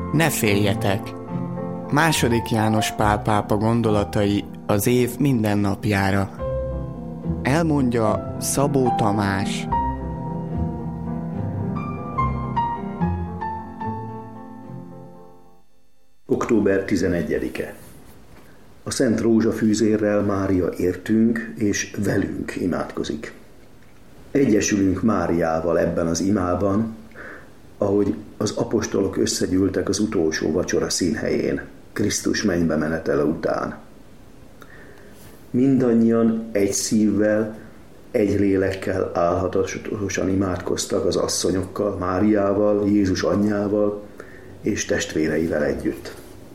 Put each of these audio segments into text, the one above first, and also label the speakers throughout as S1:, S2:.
S1: Ne féljetek! II. János Pál pápa gondolatai az év minden napjára. Elmondja Szabó Tamás.
S2: Október 11-e. A Szent Rózsafűzérrel Mária értünk és velünk imádkozik. Egyesülünk Máriával ebben az imában, ahogy az apostolok összegyűltek az utolsó vacsora színhelyén, Krisztus mennybe menetele után. Mindannyian egy szívvel, egy lélekkel álhatatosan imádkoztak az asszonyokkal, Máriával, Jézus anyjával és testvéreivel együtt.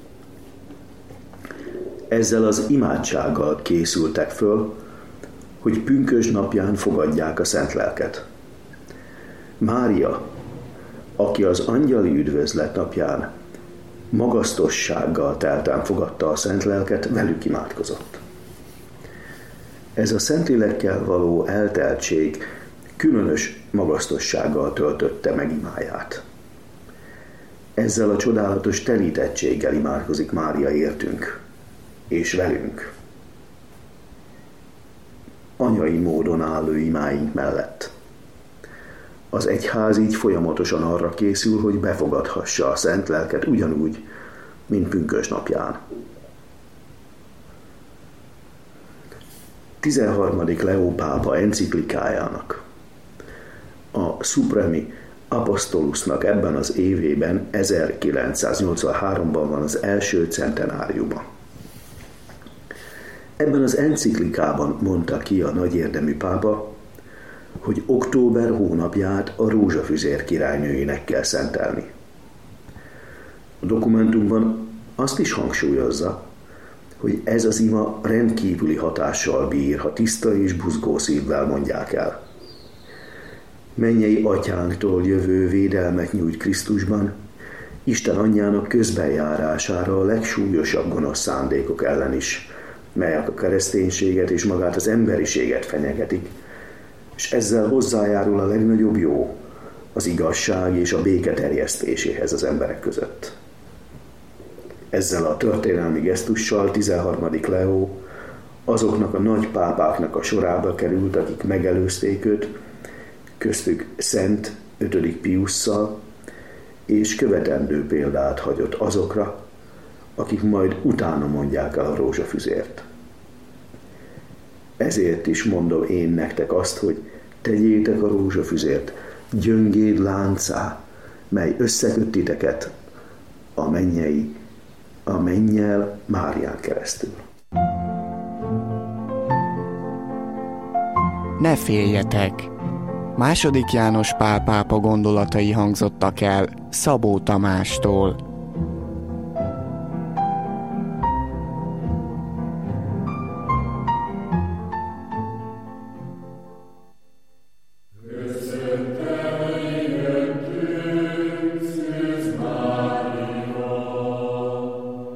S2: Ezzel az imádsággal készültek föl, hogy pünkösd napján fogadják a Szent Lelket. Mária, aki az angyali üdvözlet napján magasztossággal telten fogadta a Szent Lelket, velük imádkozott. Ez a Szentlélekkel való elteltség különös magasztossággal töltötte meg imáját. Ezzel a csodálatos telítettséggel imádkozik Mária értünk és velünk. Anyai módon álló imáink mellett. Az egyház így folyamatosan arra készül, hogy befogadhassa a Szent Lelket ugyanúgy, mint pünkösd napján. 13. Leó pápa enciklikájának, a Supremi Apostolusnak ebben az évében, 1983-ban van az első centenáriuma. Ebben az enciklikában mondta ki a nagy érdemű pápa, hogy október hónapját a Rózsafüzér királynőjének kell szentelni. A dokumentumban azt is hangsúlyozza, hogy ez az ima rendkívüli hatással bír, ha tiszta és buzgó szívvel mondják el. Mennyei atyánktól jövő védelmet nyújt Krisztusban, Isten anyjának közbenjárására a legsúlyosabb gonosz szándékok ellen is, melyek a kereszténységet és magát az emberiséget fenyegetik, és ezzel hozzájárul a legnagyobb jó, az igazság és a béke terjesztéséhez az emberek között. Ezzel a történelmi gesztussal 13. Leó azoknak a nagy pápáknak a sorába került, akik megelőzték őt, köztük Szent 5. Piusszal, és követendő példát hagyott azokra, akik majd utána mondják el a rózsafüzért. Ezért is mondom én nektek azt, hogy tegyétek a rózsafüzért gyöngéd láncá, mely összeköt titeket a mennyel Márián keresztül.
S1: Ne féljetek! II. János Pál pápa gondolatai hangzottak el Szabó Tamástól.